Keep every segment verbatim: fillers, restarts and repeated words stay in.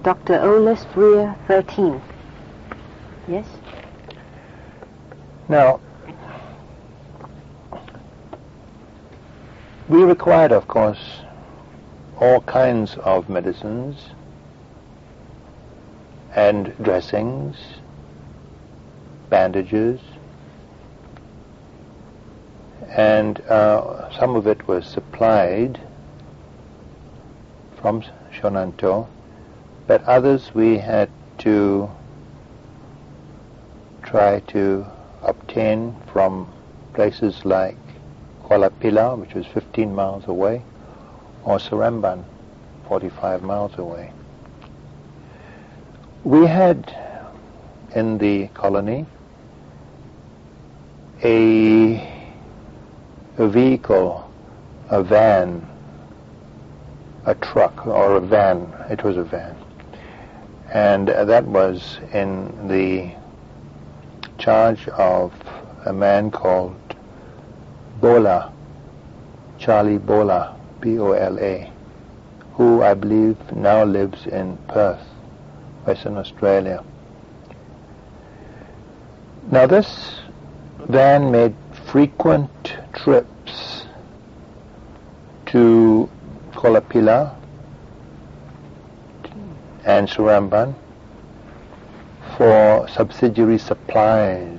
Doctor Oles Breer, thirteen. Yes? Now, we required, of course, all kinds of medicines and dressings, bandages, and uh, some of it was supplied from Shonanto, but others we had to try to obtain from places like Kuala Pilau, which was fifteen miles away, or Seremban, forty-five miles away. We had in the colony a, a vehicle, a van, a truck or a van. It was a van. And uh, that was in the charge of a man called Bola, Charlie Bola, B O L A, who I believe now lives in Perth, Western Australia. Now this van made frequent trips to Kuala Pilau and Seremban for subsidiary supplies,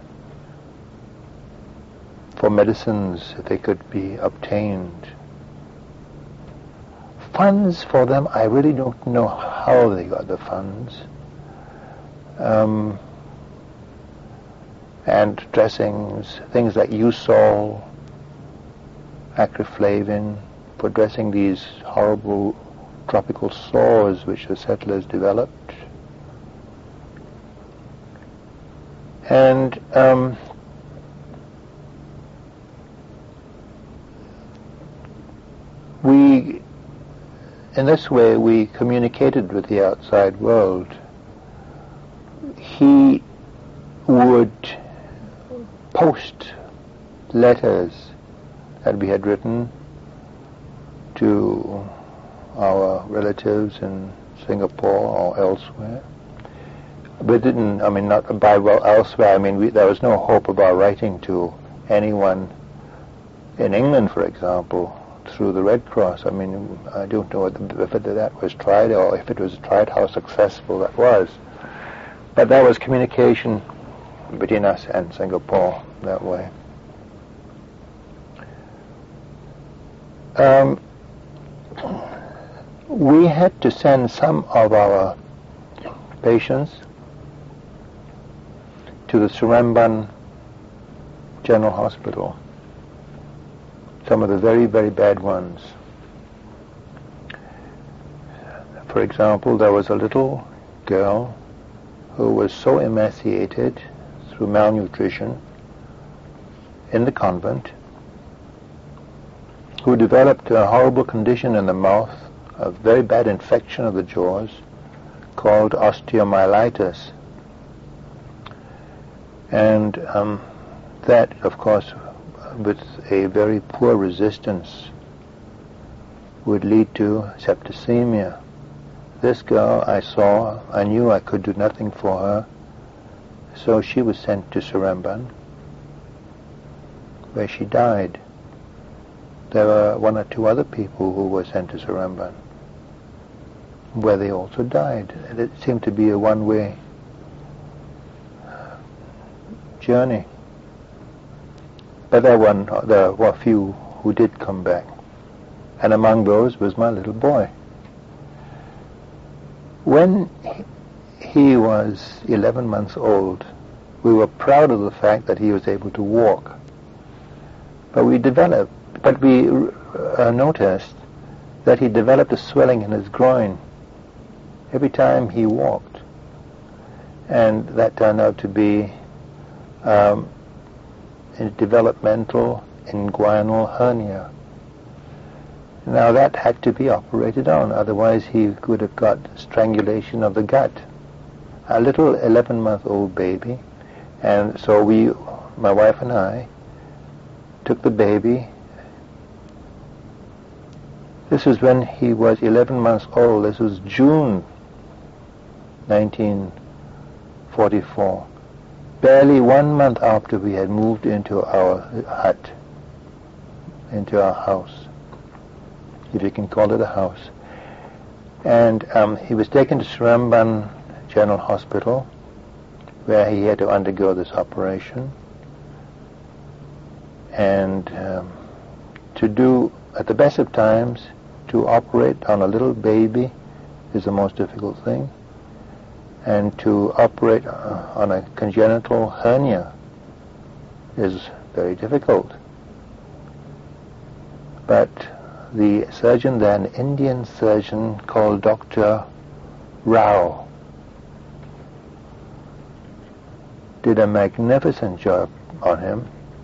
for medicines if they could be obtained. Funds for them, I really don't know how they got the funds. Um, and dressings, things like Usol, Acroflavin, for dressing these horrible tropical sores which the settlers developed. And um, we, in this way, we communicated with the outside world. He would post letters that we had written to our relatives in Singapore or elsewhere. We didn't, I mean, not by well elsewhere, I mean, we, there was no hope of our writing to anyone in England, for example, through the Red Cross. I mean, I don't know if it, that was tried, or if it was tried, how successful that was. But there was communication between us and Singapore that way. Um, we had to send some of our patients to the Seremban General Hospital, some of the very, very bad ones. For example, there was a little girl who was so emaciated through malnutrition in the convent, who developed a horrible condition in the mouth, a very bad infection of the jaws called osteomyelitis. And um, that, of course, with a very poor resistance, would lead to septicemia. This girl I saw, I knew I could do nothing for her, so she was sent to Seremban, where she died. There were one or two other people who were sent to Seremban, where they also died. And it seemed to be a one-way journey. But there were, there were a few who did come back. And among those was my little boy. When he was eleven months old, we were proud of the fact that he was able to walk. But we developed, but we uh, noticed that he developed a swelling in his groin every time he walked. And that turned out to be um, a developmental inguinal hernia. Now that had to be operated on, otherwise he could have got strangulation of the gut. A little eleven-month-old baby, and so we, my wife and I, took the baby. This was when he was eleven months old. This was June nineteen forty-four, barely one month after we had moved into our hut, into our house, if you can call it a house. And um, he was taken to Seremban General Hospital, where he had to undergo this operation. And um, to do, at the best of times, to operate on a little baby is the most difficult thing. And to operate uh, on a congenital hernia is very difficult. But the surgeon there, an Indian surgeon called Doctor Rao, did a magnificent job on him.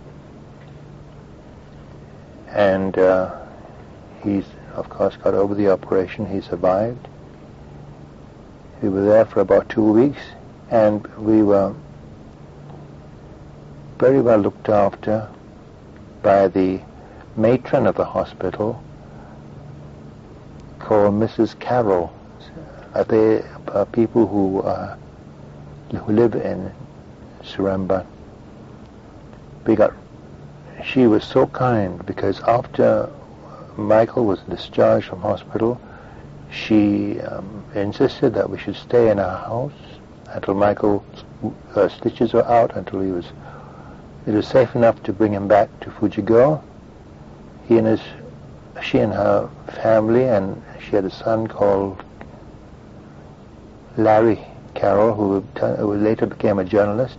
And uh, he's, of course, got over the operation. He survived. We were there for about two weeks, and we were very well looked after by the matron of the hospital, called Missus Carroll. Uh, they are people who, uh, who live in Seremban. We got, she was so kind, because after Michael was discharged from hospital, she um, insisted that we should stay in our house until Michael's uh, stitches were out, until he was, it was safe enough to bring him back to Fujigo. He and his, she and her family, and she had a son called Larry Carroll, who, who later became a journalist,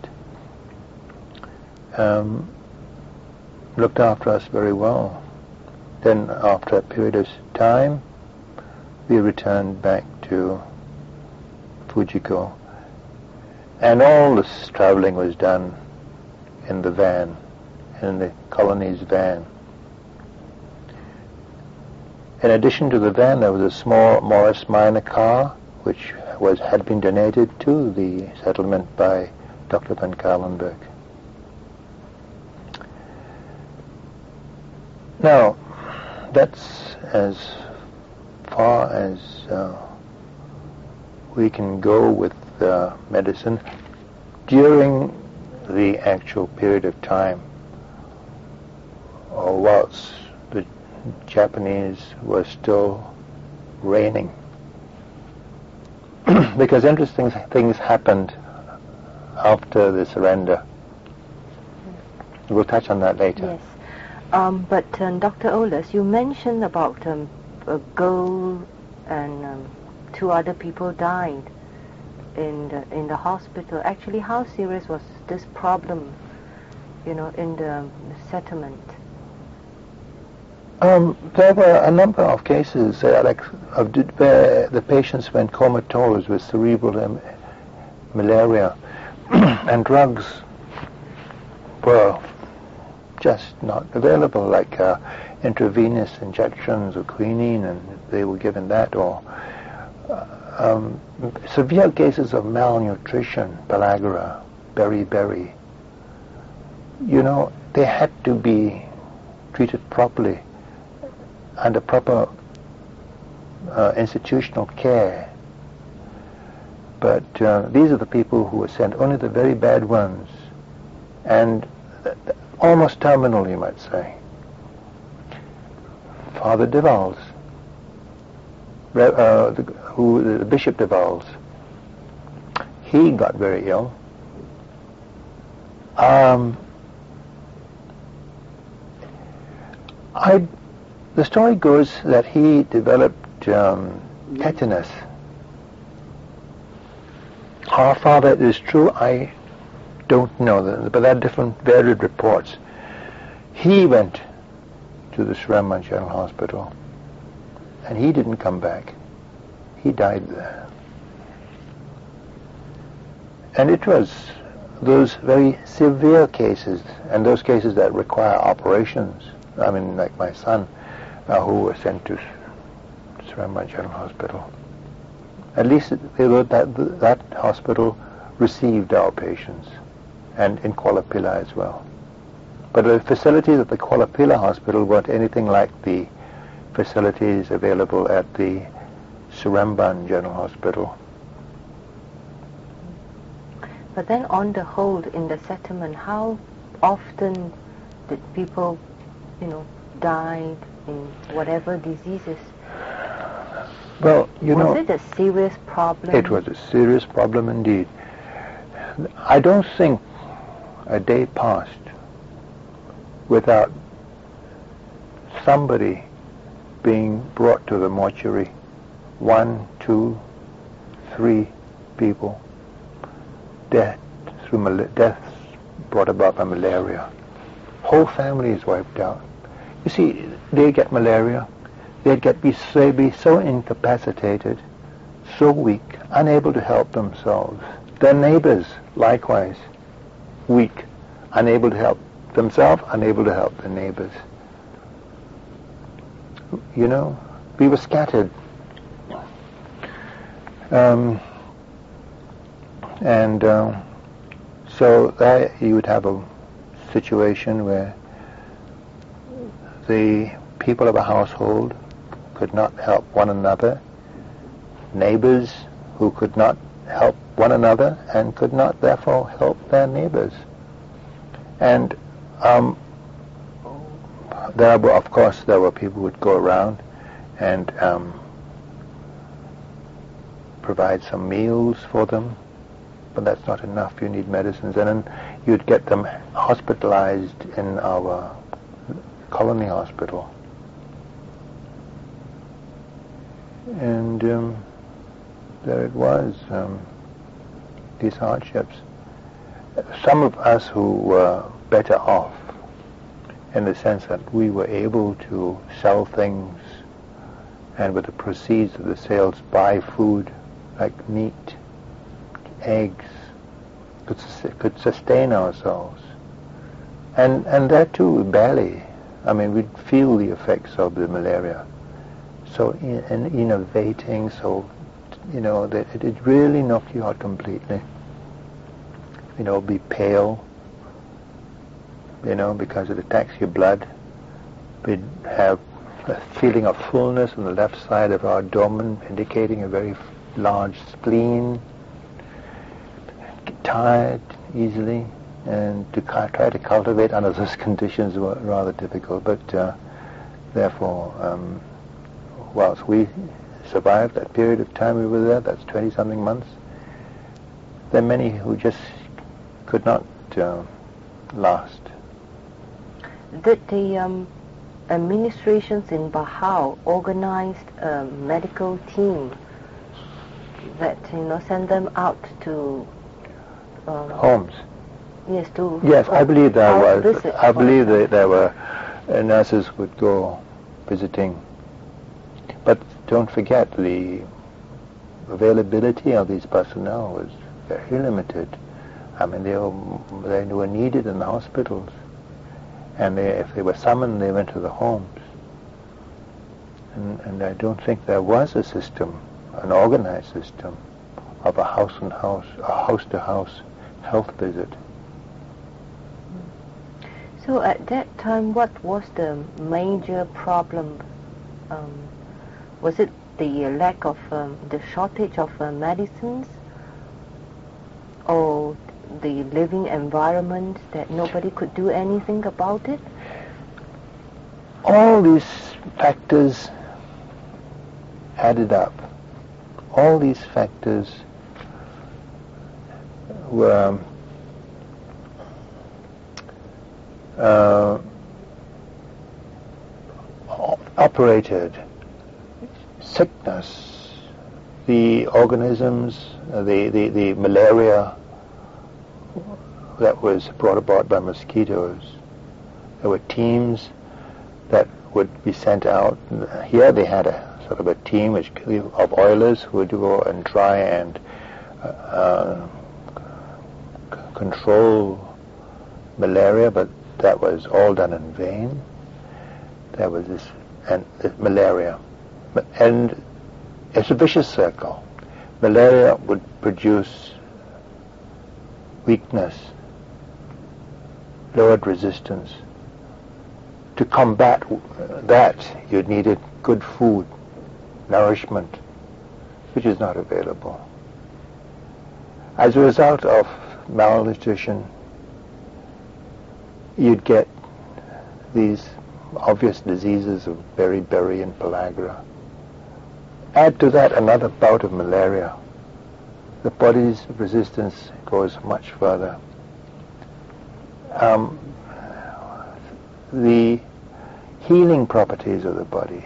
um, looked after us very well. Then, after a period of time, we returned back to Fujigo, and all this traveling was done in the van, in the colony's van. In addition to the van, there was a small Morris Minor car, which was had been donated to the settlement by Doctor Van Carlenberg. Now, that's as far as uh, we can go with uh, medicine during the actual period of time, or whilst the Japanese were still reigning. Because interesting things happened after the surrender. We'll touch on that later. Yes. Um, but um, Doctor Oles, you mentioned about um, a girl and um, two other people died in the in the hospital. Actually, how serious was this problem, you know, in the settlement? Um, there were a number of cases, uh, like of where the patients went comatose with cerebral um, malaria, and drugs were just not available, like uh, intravenous injections of quinine, and they were given that, or uh, um, severe cases of malnutrition, pellagra, beriberi. You know, they had to be treated properly, under proper uh, institutional care. But uh, these are the people who were sent, only the very bad ones, and th- th- almost terminal, you might say. Father de Valls, uh, the, who, the Bishop de Valls, he got very ill. Um, I The story goes that he developed um, tetanus. Our father, it is true, I don't know, but there are different varied reports. He went to the Seremban General Hospital, and he didn't come back. He died there. And it was those very severe cases, and those cases that require operations. I mean, like my son, Uh, who were sent to Seremban General Hospital. At least they wrote that that hospital received our patients, and in Kuala Pila as well. But the facilities at the Kuala Pila Hospital weren't anything like the facilities available at the Seremban General Hospital. But then on the whole, in the settlement, how often did people, you know, die in whatever diseases? Well, you was know... Was it a serious problem? It was a serious problem indeed. I don't think a day passed without somebody being brought to the mortuary. One, two, three people. Death through mal- deaths brought about by malaria. Whole families wiped out. You see, they get malaria. They'd get be, they'd be so incapacitated, so weak, unable to help themselves. Their neighbors, likewise, weak, unable to help themselves, unable to help their neighbors. You know, we were scattered. Um, and uh, so there you would have a situation where the people of a household could not help one another, neighbors who could not help one another and could not therefore help their neighbors. And um, there were, of course, there were people who would go around and um, provide some meals for them, but that's not enough. You need medicines. And then you'd get them hospitalized in our colony hospital. And um, there it was, um, these hardships. Some of us who were better off, in the sense that we were able to sell things and with the proceeds of the sales buy food like meat, eggs, could, could sustain ourselves. And, and that too, barely. I mean, we'd feel the effects of the malaria. So in, in innovating, so, you know, that it, it really knocked you out completely. You know, be pale, you know, because it attacks your blood. We'd have a feeling of fullness on the left side of our abdomen, indicating a very large spleen. Get tired easily, and to try to cultivate under those conditions were rather difficult. But uh, therefore, um, whilst we survived that period of time we were there, that's twenty-something months, there are many who just could not uh, last. Did the um, administrations in Bahau organized a medical team that, you know, send them out to um, homes? Yes, to yes, I believe there was. Visit, I believe that there were uh, nurses would go visiting. But don't forget, the availability of these personnel was very limited. I mean, they were, they were needed in the hospitals. And they, if they were summoned, they went to the homes. And, and I don't think there was a system, an organized system, of a house-and-house, a house-to-house health visit. So at that time, what was the major problem? Um, was it the lack of, um, the shortage of uh, medicines, or the living environment that nobody could do anything about it? All these factors added up. All these factors were uh, operated. Sickness, the organisms, uh, the, the, the malaria that was brought about by mosquitoes. There were teams that would be sent out. Here they had a sort of a team which, of oilers who would go and try and uh, uh, c- control malaria, but that was all done in vain. There was this and uh, malaria, and it's a vicious circle. Malaria would produce weakness, lowered resistance. To combat that, you needed good food, nourishment, which is not available. As a result of malnutrition, you'd get these obvious diseases of beriberi and pellagra. Add to that another bout of malaria. The body's resistance goes much further. Um, the healing properties of the body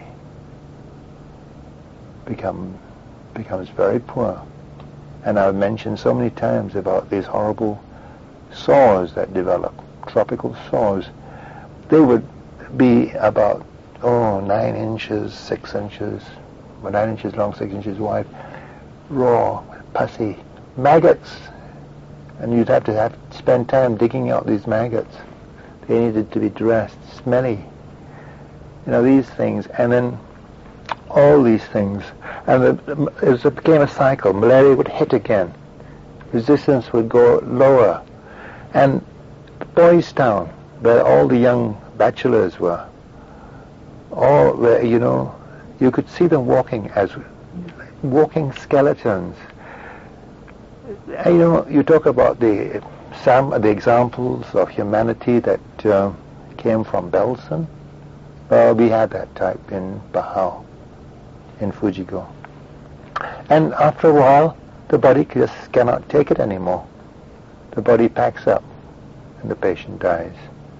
become becomes very poor. And I've mentioned so many times about these horrible sores that develop, tropical sores. They would be about, oh, nine inches, six inches, well, nine inches long, six inches wide, raw, pussy, maggots. And you'd have to have spend time digging out these maggots. They needed to be dressed, smelly. You know, these things, and then all these things. And it, it became a cycle. Malaria would hit again. Resistance would go lower. And Boys Town, where all the young bachelors were, all where, you know, you could see them walking as walking skeletons. And, you know, you talk about the some the examples of humanity that uh, came from Belsen. Well, we had that type in Bahau, in Fujigo. And after a while, the body just cannot take it anymore. The body packs up, and the patient dies.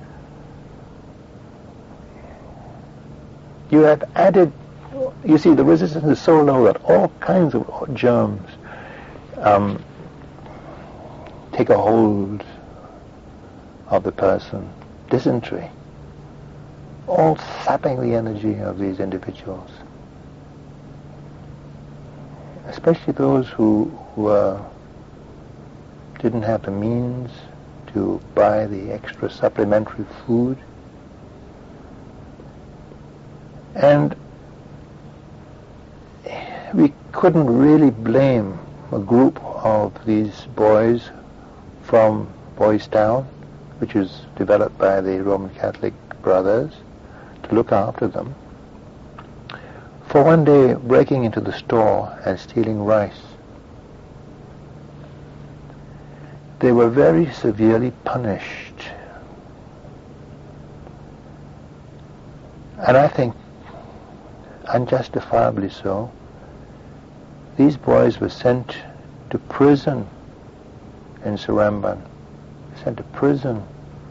You have added, you see, the resistance is so low that all kinds of germs um, take a hold of the person. Dysentery, all sapping the energy of these individuals. Especially those who, who uh, didn't have the means to buy the extra supplementary food. And we couldn't really blame a group of these boys from Boys Town, which was developed by the Roman Catholic brothers to look after them, for one day breaking into the store and stealing rice. They were very severely punished. And I think unjustifiably so. These boys were sent to prison in Seremban, sent to prison,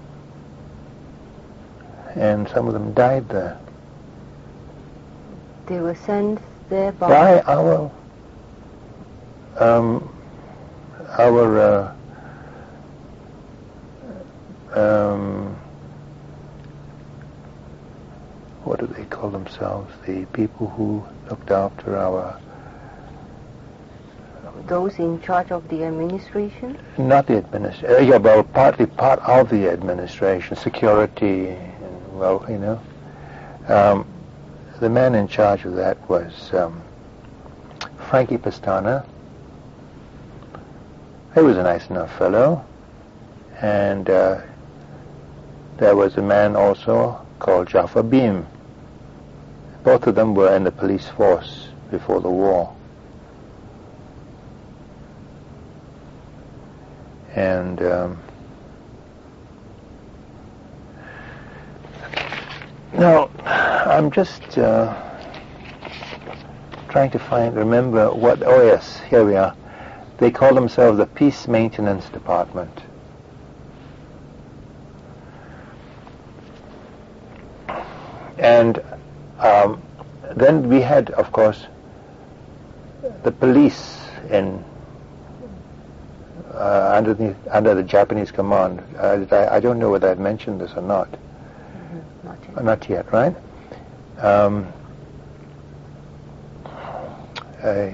and some of them died there. They were sent there by, by our um, our uh, um, what do they call themselves? The people who looked after our... Those in charge of the administration? Not the administration. Uh, yeah, well, partly part of the administration, security, and, well, you know. Um, the man in charge of that was um, Frankie Pastana. He was a nice enough fellow. And uh, there was a man also called Jaffa Beam. Both of them were in the police force before the war. And um, now I'm just uh, trying to find, remember what, oh yes, here we are. They call themselves the Peace Maintenance Department. And um, then we had, of course, the police in uh, under the under the Japanese command. Uh, I, I don't know whether I've mentioned this or not. Mm-hmm. Not yet. Uh, not yet, right? Um, uh,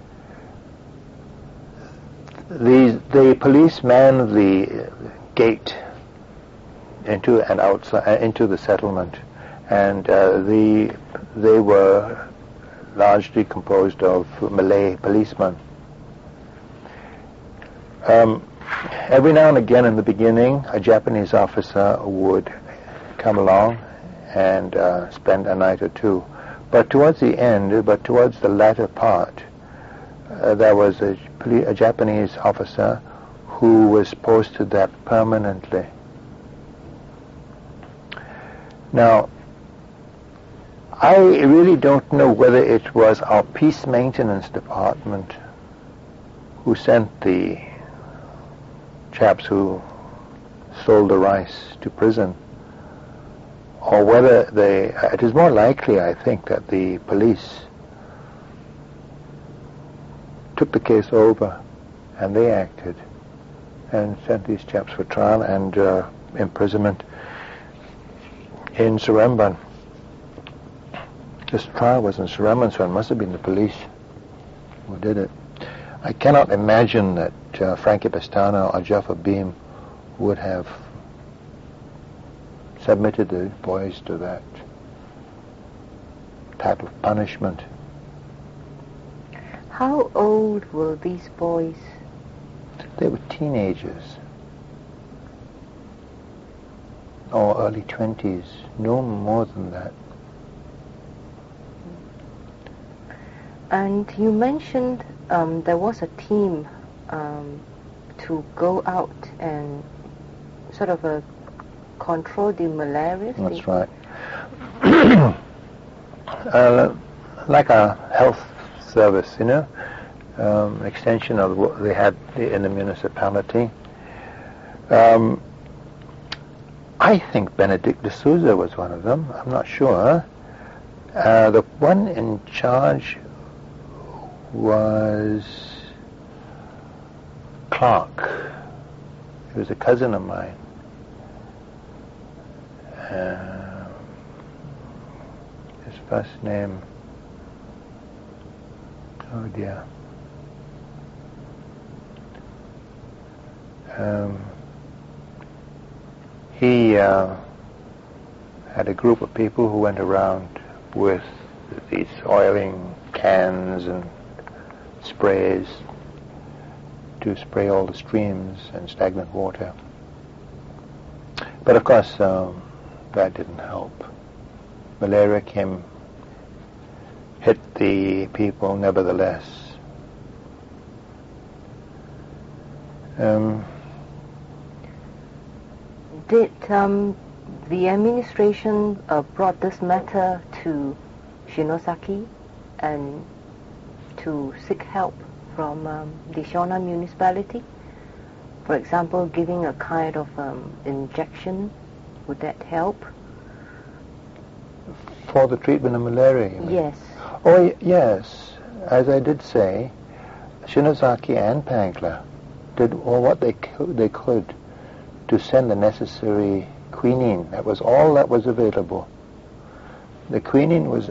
the the police manned the gate into and outside uh, into the settlement. And uh, the, they were largely composed of Malay policemen. Um, every now and again in the beginning, a Japanese officer would come along and uh, spend a night or two. But towards the end, but towards the latter part, uh, there was a, a Japanese officer who was posted there permanently. Now, I really don't know whether it was our peace maintenance department who sent the chaps who sold the rice to prison, or whether they, it is more likely, I think, that the police took the case over and they acted and sent these chaps for trial and uh, imprisonment in Seremban. This trial was in Seremban, so it must have been the police who did it. I cannot imagine that uh, Frankie Pestana or Jaffa Beam would have submitted the boys to that type of punishment. How old were these boys? They were teenagers, or early twenties, no more than that. And you mentioned um, there was a team um, to go out and sort of uh, control the malaria. That's right. uh, like a health service, you know, um, an extension of what they had in the municipality. Um, I think Benedict de Souza was one of them. I'm not sure. Uh, the one in charge was Clark. He was a cousin of mine. Uh, his first name, oh dear. Um, he uh, had a group of people who went around with these oiling cans and sprays to spray all the streams and stagnant water. But of course, um, that didn't help. Malaria came, hit the people nevertheless. Um, Did um, the administration uh, brought this matter to Shinosaki and to seek help from um, the Shonan municipality? For example, giving a kind of um, injection, would that help? For the treatment of malaria, you mean? Yes. Oh, y- yes. As I did say, Shinosaki and Pangla did all what they could, they could to send the necessary quinine. That was all that was available. The quinine was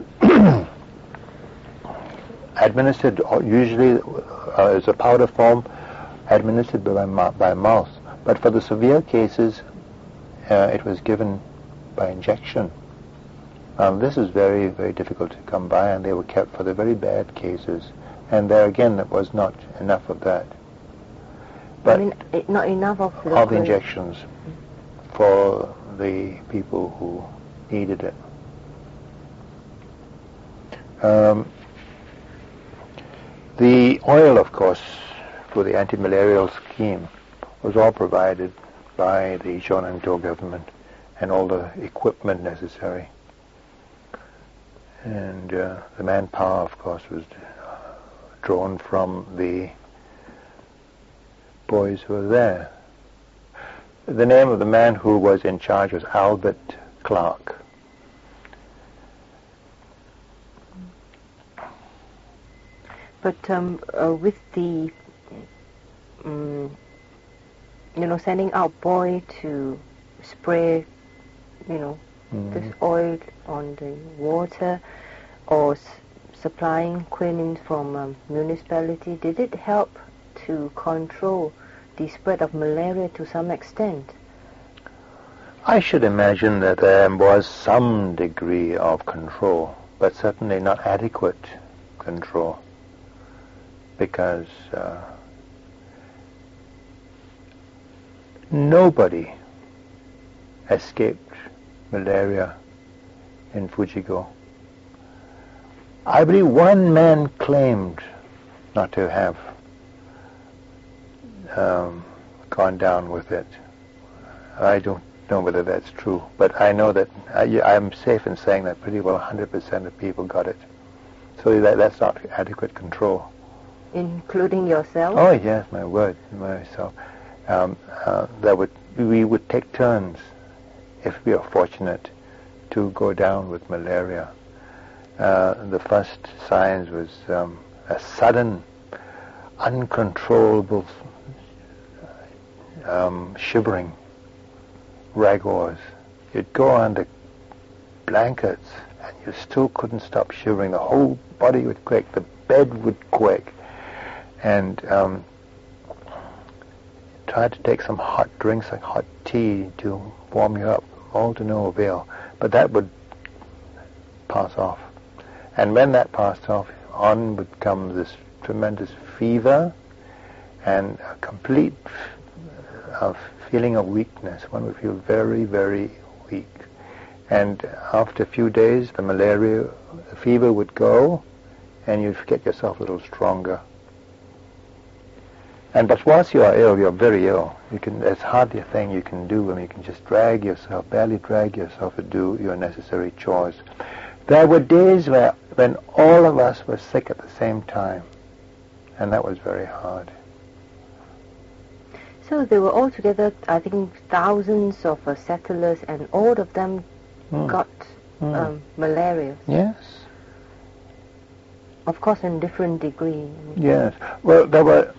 administered usually uh, as a powder form, administered by, mou- by mouth. But for the severe cases, uh, it was given by injection. Um, this is very, very difficult to come by, and they were kept for the very bad cases. And there again, there was not enough of that. But I mean, it, not enough of the... of injections for the people who needed it. Um, the oil, of course, for the anti-malarial scheme was all provided by the Shonan-to government and all the equipment necessary. And uh, the manpower, of course, was uh, drawn from the boys who were there. The name of the man who was in charge was Albert Clark. But um, uh, with the, um, you know, sending out boy to spray, you know, Mm. this oil on the water, or s- supplying quinine from um, municipality, did it help to control the spread of malaria to some extent? I should imagine that there was some degree of control, but certainly not adequate control, because uh, nobody escaped malaria in Fujigo. I believe one man claimed not to have um, gone down with it. I don't know whether that's true, but I know that I, I'm safe in saying that pretty well one hundred percent of people got it. So that, that's not adequate control. Including yourself? Oh yes, my word, myself. Um, uh, that would we would take turns, if we are fortunate, to go down with malaria. Uh, the first signs was um, a sudden, uncontrollable um, shivering, rigors. You'd go under blankets and you still couldn't stop shivering. The whole body would quake, the bed would quake. And um, tried to take some hot drinks, like hot tea, to warm you up, all to no avail. But that would pass off. And when that passed off, on would come this tremendous fever and a complete uh, feeling of weakness. One would feel very, very weak. And after a few days, the malaria, the fever would go, and you'd get yourself a little stronger. And but whilst you are ill, you're very ill. You can, there's hardly a thing you can do. I mean, you can just drag yourself, barely drag yourself to do your necessary chores. There were days where, when all of us were sick at the same time, and that was very hard. So there were altogether, I think, thousands of uh, settlers, and all of them mm. got mm. Um, malaria. Yes. Of course, in different degree. Yes. Well, there were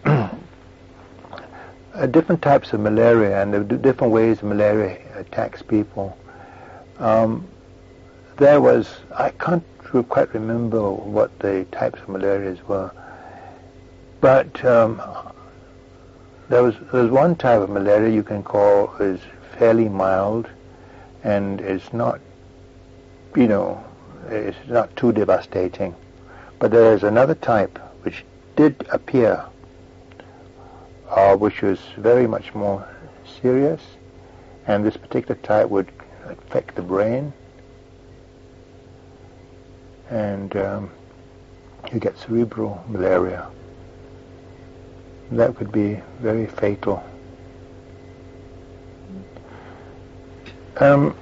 uh, different types of malaria, and there were different ways malaria attacks people. Um, there was, I can't quite remember what the types of malarias were, but um, there was there was one type of malaria you can call is fairly mild, and it's not, you know, it's not too devastating. But there is another type which did appear, uh, which was very much more serious, and this particular type would affect the brain, and um, you get cerebral malaria. That could be very fatal. Um,